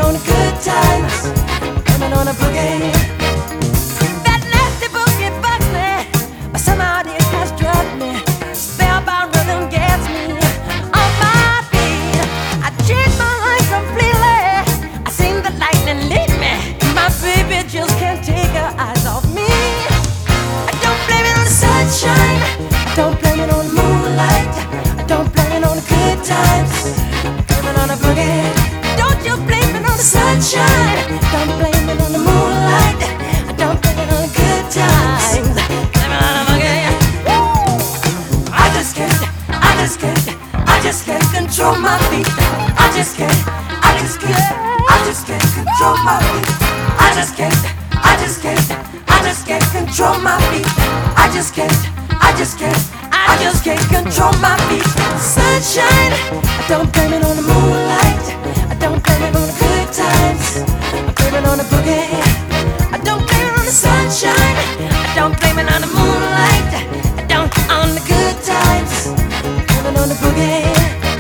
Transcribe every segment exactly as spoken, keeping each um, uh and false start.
on the good times, blaming on the boogie. That nasty boogie bugs me, but somehow it has drugged me. Spellbound rhythm gets me on my feet. I changed my life completely. I seen the lightning lead me. My baby just can't take her eyes off me. I don't blame it on the sunshine, I don't blame it on the moonlight, I don't blame it on the good times, blame it on the boogie. Don't you blame it on the sunshine, don't blame it on the moonlight, I don't blame it on the good times, blame it on the boogie. Woo! I just can't, I just can't, I just can't control my feet. I just can't, I just can't, I just can't control my feet. I just can't, I just can't, I just can't control my feet. I just can't, I just can't, I just can't control my feet. Sunshine, I don't blame it on the moonlight, I don't blame it on the good times, I blame it on the boogie. I don't blame it on the sunshine, I don't blame it on the moonlight, I don't on the good times, I blame it on the boogie.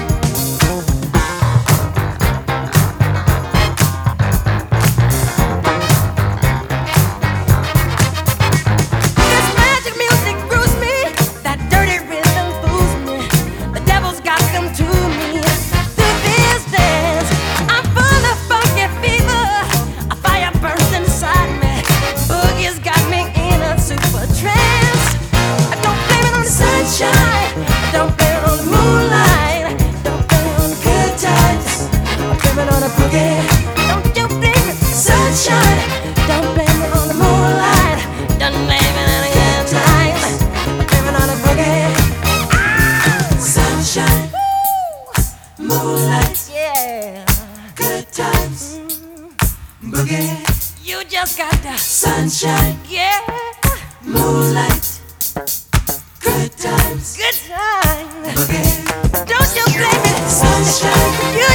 Don't you blame it, sunshine. Don't blame it on the moonlight. Don't blame it on the good times. Blame it on the boogie. Ah! Sunshine, woo! Moonlight, yeah. Good times, mm. Boogie. You just got the sunshine, yeah. Moonlight, good times, good times, boogie. Don't you blame it, sunshine. You